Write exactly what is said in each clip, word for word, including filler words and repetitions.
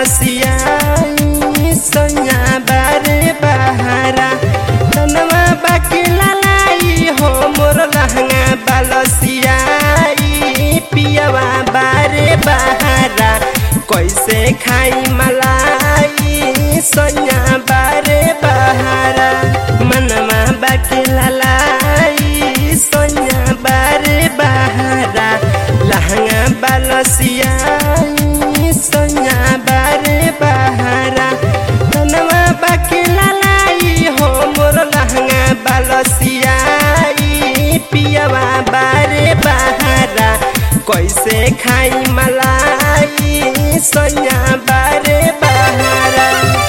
बलसियाई सैया बारे बहारा तनवा बाकी लालाई हो मोर लहंगा बलसियाई पियवा बारे बहारा कैसे खाई मलाई सैया बारे बहारा मनवा बाकी लालाई सैया बारे बहारा लहंगा बलसियाई सैया बारे बहारा तनवा बाकी लालाई हो मोर लहंगा बलसियाई पियवा बारे बहारा कैसे खाई मलाई सैया बारे बहारा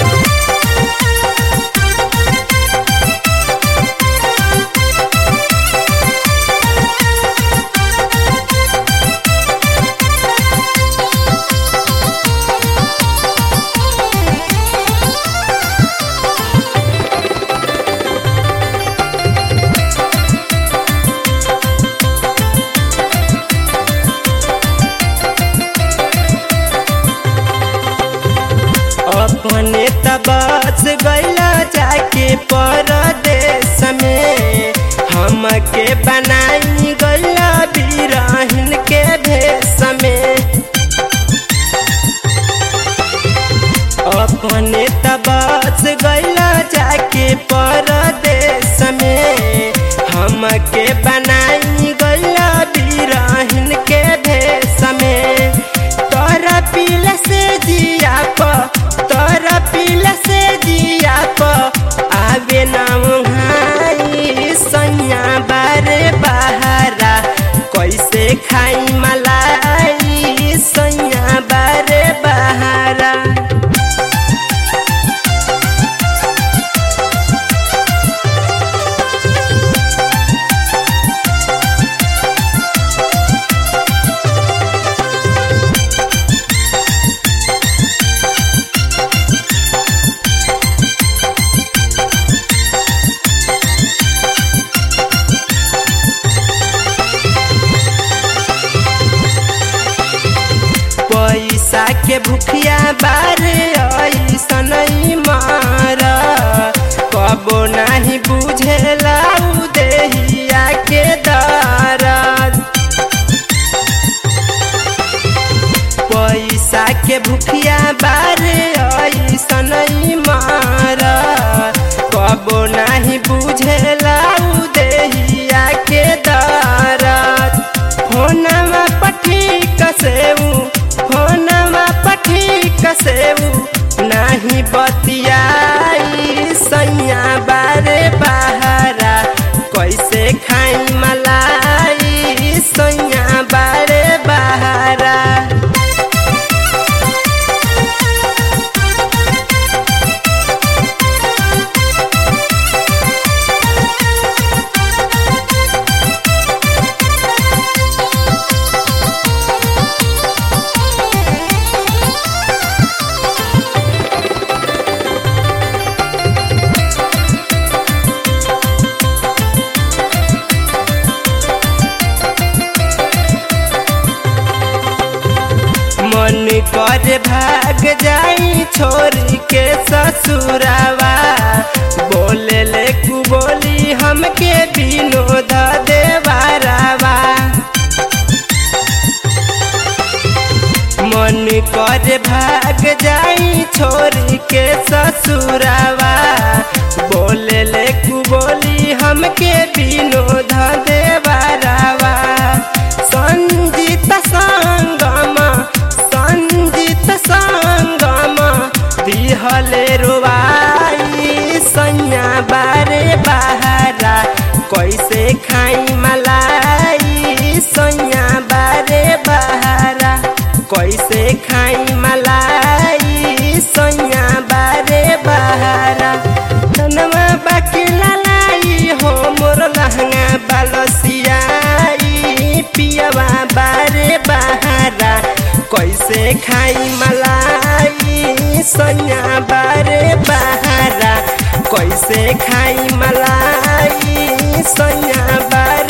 अपने तबस गैला जाके परदेश में हमके बनाई गैला बिरहिन के भेष में अपने तबस गैला जाके परदेश में हमके बनाई गैला बिरहिन के भेष में तोरा पील से जिया प तोरा पील से जिया प आवे नाम हाई सैया बारे बहारा कैसे खाई मलाई सैया बारे बहारा पैसा के भूखिया बारे ऐसन मार कबो नहीं बुझेला देहिया के दर्द पैसा के भूखिया बारे ऐसन मार कबो नहीं बुझेला देहिया के दर्द फोनमा पठी कसेऊ फोनमा पठी कसेऊ नाही बतियाई सैया बारे बहारा कैसे खाई मलाई सैया बारे बहारा मन कर भाग जाई छोड़ के ससुरावा बोले ले कु बोली हमके विनोद देवारावा मन कर भाग जाई छोड़ के ससुरावा बोले ले कु बोली हमके विनोद देवारावा संजीत संगम संजीत संगम दिहले रुवाई सैया बारे बहारा कैसे खाई मलाई सैया बारे बहारा कैसे खाई मलाई सैया बारे बहारा तनवा बाकी लालाई हो मोर लहंगा बलसियाई पियवा बारे बहारा कैसे खाई मलाई सैया बारे बहारा कैसे खाई मलाई सैया बारे